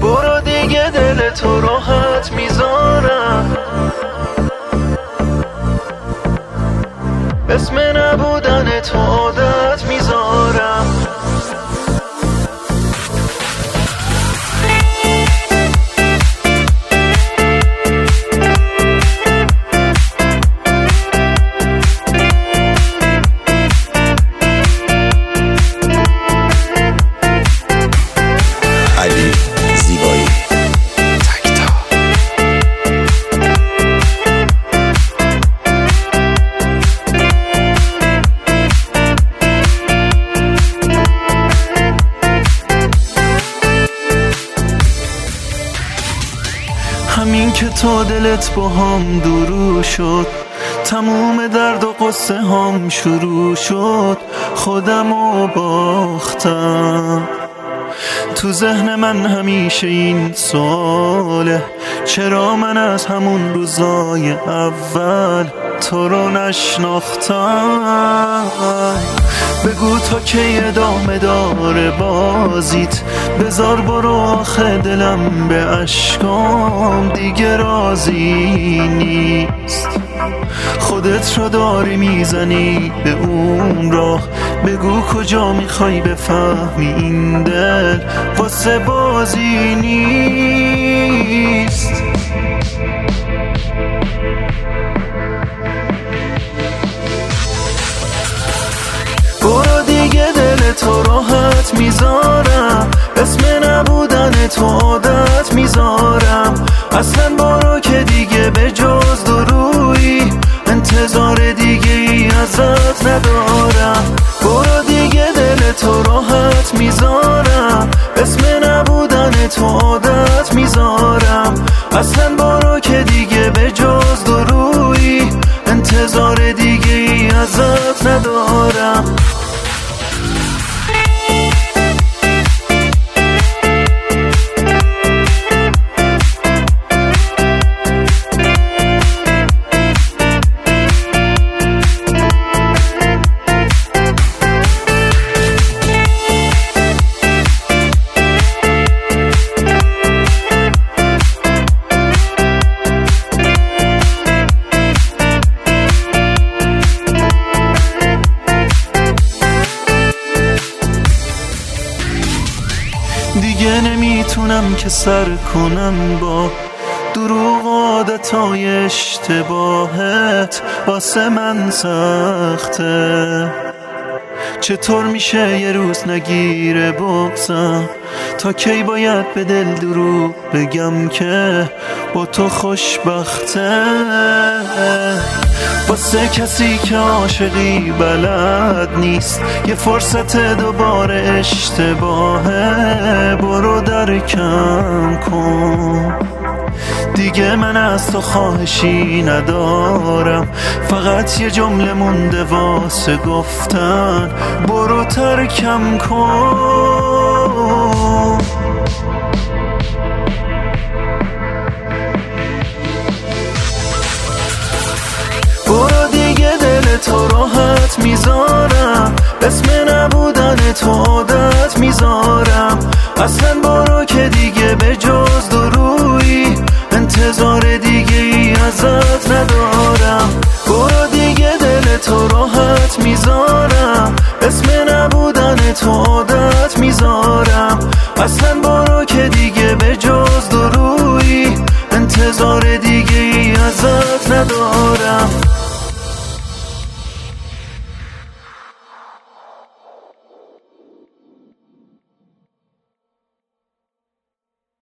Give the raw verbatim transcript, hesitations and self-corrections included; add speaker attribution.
Speaker 1: برو دیگه دل تو راحت میذارم، اسم نبودن تو عادت میذارم. همین که تو دلت با هم درو شد، تموم درد و قصه هم شروع شد. خودمو باختم، تو ذهن من همیشه این سواله، چرا من از همون روزای اول تو رو نشناختم. بگو تا کی ادامه داره بازیت، بذار برو آخه دلم به اشکام دیگه راضی نیست. خودت رو داری میزنی به اون راه، بگو کجا میخوای بفهمی این دل واسه بازی نیست. برو دیگه دل تو راحت میذارم، اسم نبودن تو عادت میذارم. اصلا برو که دیگه به جز درویی انتظار دیگه ای ازت ندارم. برو دیگه دل تو راحت میذارم، اسم نبودن تو عادت میذارم. اصلا برو که دیگه به جز درویی انتظار دیگه ای ازت ندارم. دیگه نمیتونم که سر کنم با دروغ عادتای اشتباهت، واسه من سخته. چطور میشه یه روز نگیره بغضم، تا کی باید به دل دروغ بگم که با تو خوشبخته. واسه کسی که عاشقی بلد نیست، یه فرصت دوباره اشتباهه، برو درکم کن. دیگه من از تو خواهشی ندارم، فقط یه جمله مونده واسه گفتن، برو ترکم کن. برو دیگه دل تو راحت میذارم، اسم نبودن تو عادت میذارم. اصلا برو که دیگه به جز درویی انتظار دیگه ای ازت ندارم. برو دیگه دل تو راحت میذارم، اسم نبودن تو عادت میذارم. اصلا برو که دیگه به جز درویی انتظار دیگه ای ازت ندارم.